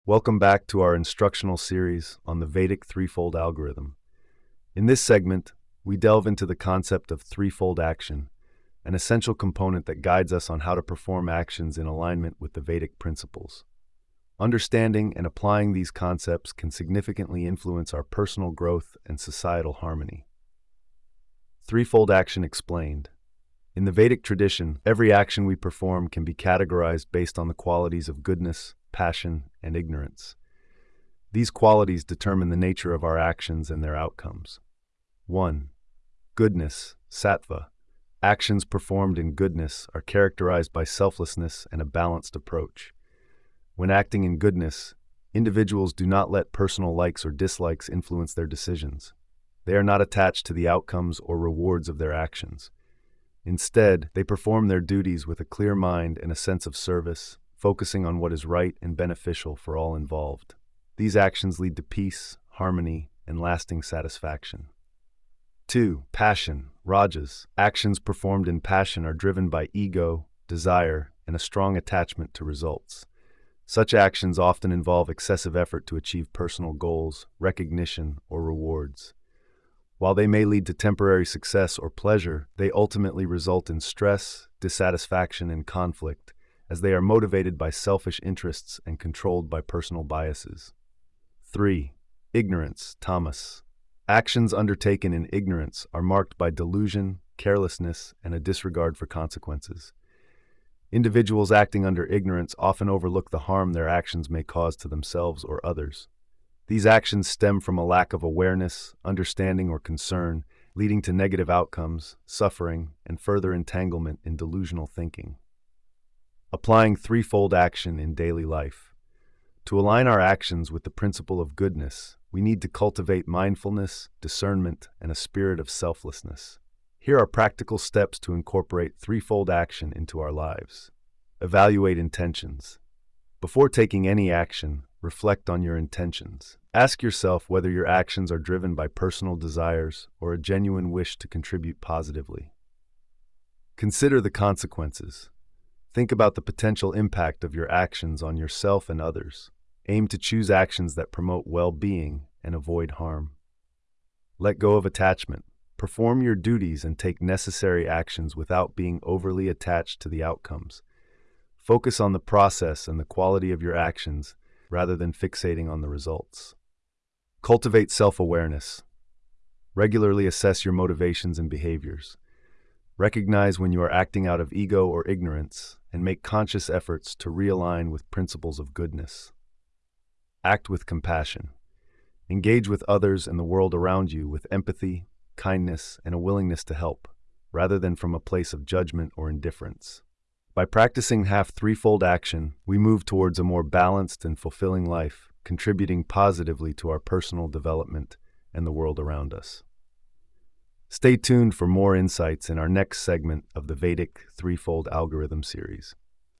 Welcome back to our instructional series on the Vedic threefold algorithm. In this segment, we delve into the concept of threefold action, an essential component that guides us on how to perform actions in alignment with the Vedic principles. Understanding and applying these concepts can significantly influence our personal growth and societal harmony. Threefold action explained. In the Vedic tradition, every action we perform can be categorized based on the qualities of goodness, passion, and ignorance. These qualities determine the nature of our actions and their outcomes. 1. Goodness, sattva. Actions performed in goodness are characterized by selflessness and a balanced approach. When acting in goodness, individuals do not let personal likes or dislikes influence their decisions. They are not attached to the outcomes or rewards of their actions. Instead, they perform their duties with a clear mind and a sense of service, focusing on what is right and beneficial for all involved. These actions lead to peace, harmony, and lasting satisfaction. 2. Passion, rajas. Actions performed in passion are driven by ego, desire, and a strong attachment to results. Such actions often involve excessive effort to achieve personal goals, recognition, or rewards. While they may lead to temporary success or pleasure, they ultimately result in stress, dissatisfaction, and conflict, as they are motivated by selfish interests and controlled by personal biases. 3. Ignorance, tamas. Actions undertaken in ignorance are marked by delusion, carelessness, and a disregard for consequences. Individuals acting under ignorance often overlook the harm their actions may cause to themselves or others. These actions stem from a lack of awareness, understanding, or concern, leading to negative outcomes, suffering, and further entanglement in delusional thinking. Applying threefold action in daily life. To align our actions with the principle of goodness, we need to cultivate mindfulness, discernment, and a spirit of selflessness. Here are practical steps to incorporate threefold action into our lives. Evaluate intentions. Before taking any action, reflect on your intentions. Ask yourself whether your actions are driven by personal desires or a genuine wish to contribute positively. Consider the consequences. Think about the potential impact of your actions on yourself and others. Aim to choose actions that promote well-being and avoid harm. Let go of attachment. Perform your duties and take necessary actions without being overly attached to the outcomes. Focus on the process and the quality of your actions rather than fixating on the results. Cultivate self-awareness. Regularly assess your motivations and behaviors. Recognize when you are acting out of ego or ignorance and make conscious efforts to realign with principles of goodness. Act with compassion. Engage with others and the world around you with empathy, kindness, and a willingness to help, rather than from a place of judgment or indifference. By practicing threefold action, we move towards a more balanced and fulfilling life, contributing positively to our personal development and the world around us. Stay tuned for more insights in our next segment of the Vedic threefold algorithm series.